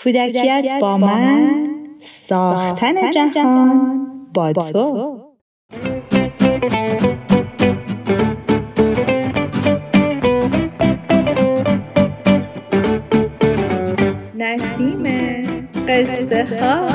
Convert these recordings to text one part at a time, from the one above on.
کودکیت با من، ساختن جهان با تو. نسیم قصه ها.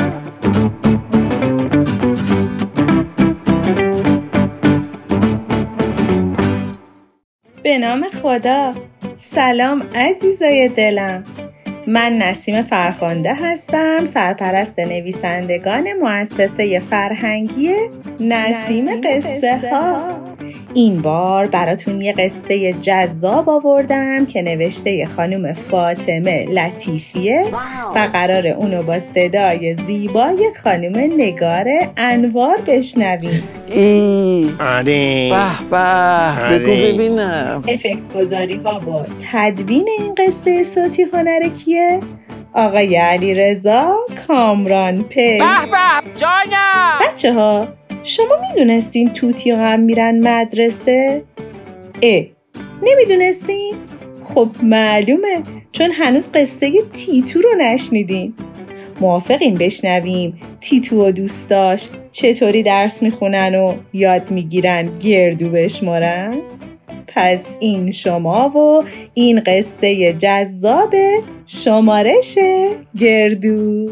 به نام خدا. سلام عزیزای دلم. من نسیم فرخنده هستم، سرپرست نویسندگان مؤسسه فرهنگی نسیم قصه ها. این بار براتون یه قصه جذاب آوردم که نوشته خانم فاطمه لطیفیه و قرار اونو با صدای زیبای خانم نگار انوار بشنویم. آره بگو ببینم. افکت گذاری ها و تدوین این قصه صوتی هنر کیه؟ آقای علیرضا کامرانپی. جانم. بچه ها شما میدونستین توتی هم میرن مدرسه؟ نمیدونستین؟ خب معلومه، چون هنوز قصه تیتو رو نشنیدین. موافقین بشنویم تیتو و دوستاش چطوری درس میخونن و یاد میگیرن گردو بشمارن؟ پس این شما و این قصه جذاب شمارش گردو.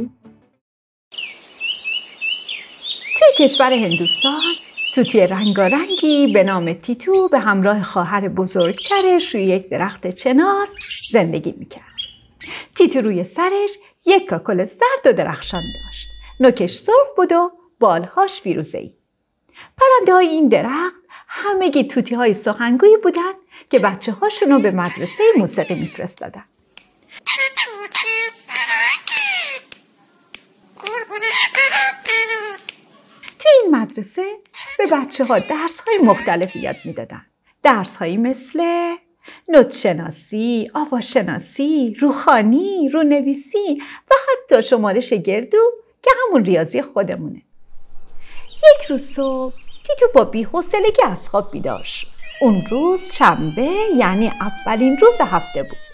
توی کشور هندوستان توتی رنگارنگی به نام تیتو به همراه خواهر بزرگترش روی یک درخت چنار زندگی میکرد. تیتو روی سرش یک کاکل زرد و درخشان داشت. نوکش سرخ بود و بالهاش فیروزه‌ای. پرنده های این درخت همگی توتی های سخنگویی بودن که بچه هاشونو به مدرسه موسیقی میفرستادن. توتی فرنگی قربونش برم. توی این مدرسه به بچه ها درس های مختلفی یاد میدادن. درس هایی مثل نوت شناسی، آواشناسی، روخوانی، رونویسی و حتی شمارش گردو که همون ریاضی خودمونه. یک روز صبح تیتو با بی‌حوصلگی از خواب بیدار شد. اون روز شنبه، یعنی اولین روز هفته بود.